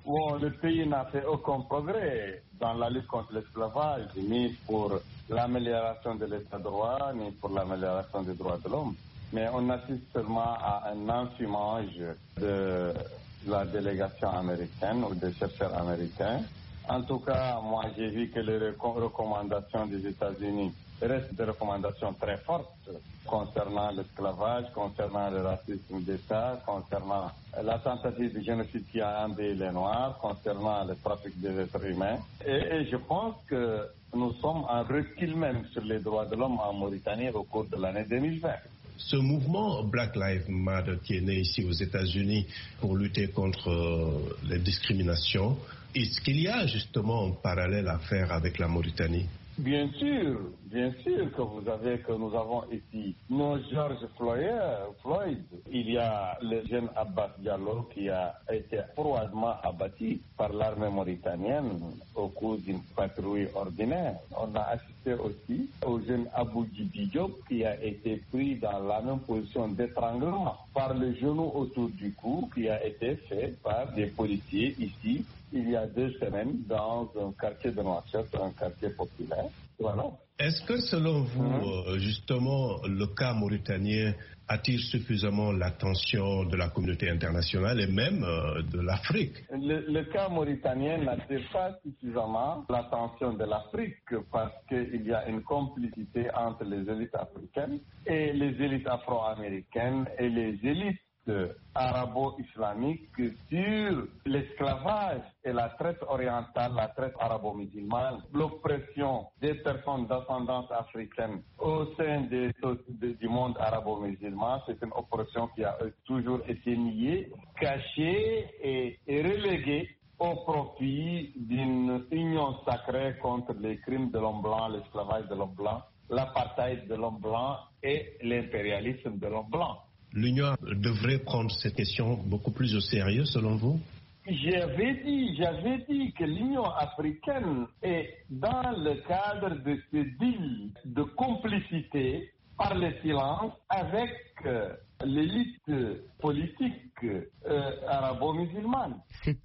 Bon, le pays n'a fait aucun progrès dans la lutte contre l'esclavage, ni pour l'amélioration de l'état de droit, ni pour l'amélioration des droits de l'homme. Mais on assiste seulement à un enfumage de la délégation américaine ou des chercheurs américains. En tout cas, moi j'ai vu que les recommandations des États-Unis restent des recommandations très fortes concernant l'esclavage, concernant le racisme d'État, concernant la tentative de génocide qui a endeuillé les Noirs, concernant le trafic des êtres humains. Et je pense que nous sommes en recul même sur les droits de l'homme en Mauritanie au cours de l'année 2020. Ce mouvement Black Lives Matter qui est né ici aux États-Unis pour lutter contre les discriminations, est-ce qu'il y a justement un parallèle à faire avec la Mauritanie? Bien sûr que nous avons ici nos George Floyd. Il y a le jeune Abbas Diallo qui a été froidement abattu par l'armée mauritanienne au cours d'une patrouille ordinaire. On a assisté aussi au jeune Abou Djibi Diop qui a été pris dans la même position d'étranglement par le genou autour du cou qui a été fait par des policiers ici il y a 2 semaines dans un quartier de Nouakchott, un quartier populaire. Voilà. Est-ce que selon vous, justement, le cas mauritanien attire suffisamment l'attention de la communauté internationale et même de l'Afrique? Le cas mauritanien n'attire pas suffisamment l'attention de l'Afrique parce qu'il y a une complicité entre les élites africaines et les élites afro-américaines et les élites arabo-islamique sur l'esclavage et la traite orientale, la traite arabo-musulmane, l'oppression des personnes d'ascendance africaine au sein du monde arabo-musulman. C'est une oppression qui a toujours été niée, cachée et reléguée au profit d'une union sacrée contre les crimes de l'homme blanc, l'esclavage de l'homme blanc, l'apartheid de l'homme blanc et l'impérialisme de l'homme blanc. L'Union devrait prendre cette question beaucoup plus au sérieux, selon vous? J'avais dit que l'Union africaine est dans le cadre de ce deal de complicité par le silence avec l'élite politique arabo-musulmane.